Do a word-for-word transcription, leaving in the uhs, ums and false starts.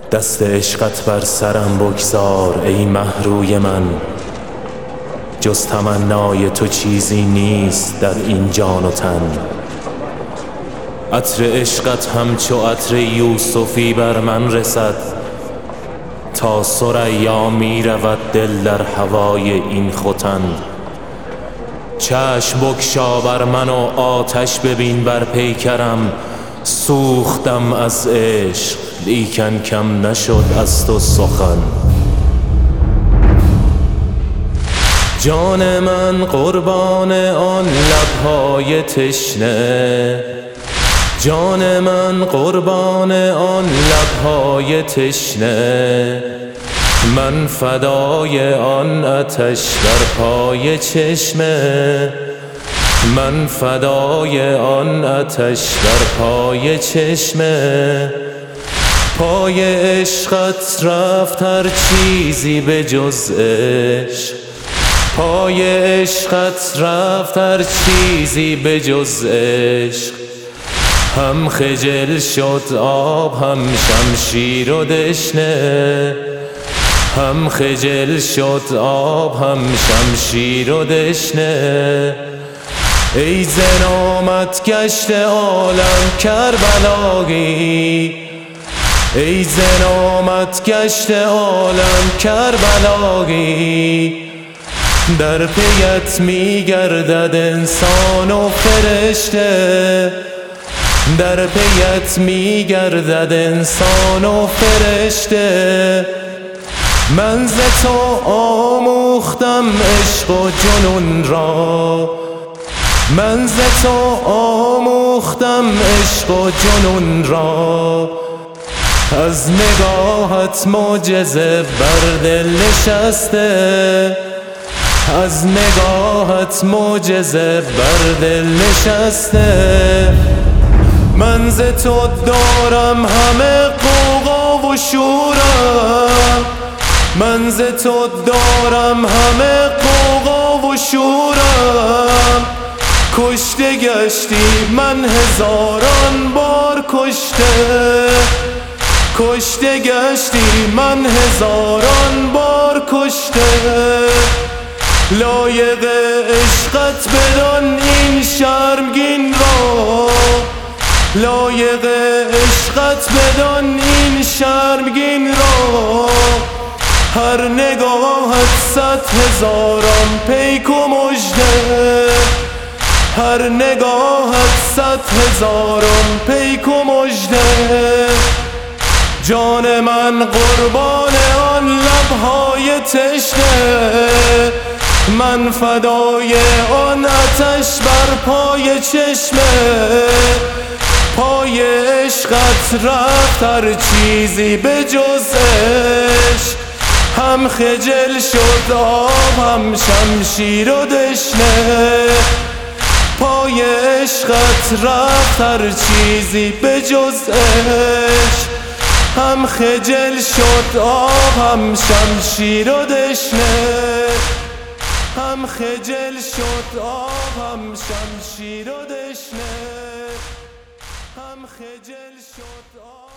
دست عشقت بر سرم بگذار ای مهروی من، جز تمنای تو چیزی نیست در این جان و تن. عطر عشقت همچو عطر یوسفی بر من رسد، تا ثریا می رود دل در هوای این ختن. چشم بگشا بر من و آتش ببین بر پیکرم، سوختم از عشق لیکن کم نشد از تو سخن. جان من قربان آن لبهای تشنه، جان من قربان آن لبهای تشنه، من فدای آن آتش بر پای چشمه، من فدای آن آتش بر پای چشمه. پای عشقت رفت هر چیزی به جز عشق، پای عشقت رفت هر چیزی به جز عشق. هم خجل شد آب هم شمشیر و دشنه، هم خجل شد آب هم شمشیر و دشنه. ای زنامت گشت عالم کربلایی، ای زنامت گشت عالم کربلایی. در پیت می گردد انسان و فرشته، در پیت می گردد انسان و فرشته. من ز تو آموختم عشق و جنون را، من ز تو آموختم عشق و جنون را. از نگاهت معجزه بر دل نشسته، از نگاهت معجزه بر دل نشسته. من ز تو دارم همه غوغا و شورم، من ز تو دارم همه غوغا و شورم. کشته گشتی من هزاران بار کشته، کشته گشتی من هزاران بار کشته. لایق عشقت بدان این شرمگین را، لایق عشقت بدان این شرمگین را. هر نگاهت صد هزاران پیک و مژده، هر نگاهت صد هزاران پیک و مژده. جان من قربان آن لبهای تشنه، من فدای آن آتش بر پای چشمه. پای عشقت رفت هر چیزی به جز عشق، هم خجل شد آب هم شمشیر و دشنه. پای عشقت رفت هر چیزی به جز عشق، هم خجل شد آب هم شمشیر و دشنه. هم خجل شد آب هم شمشیر و دشنه، هم خجل شد آب.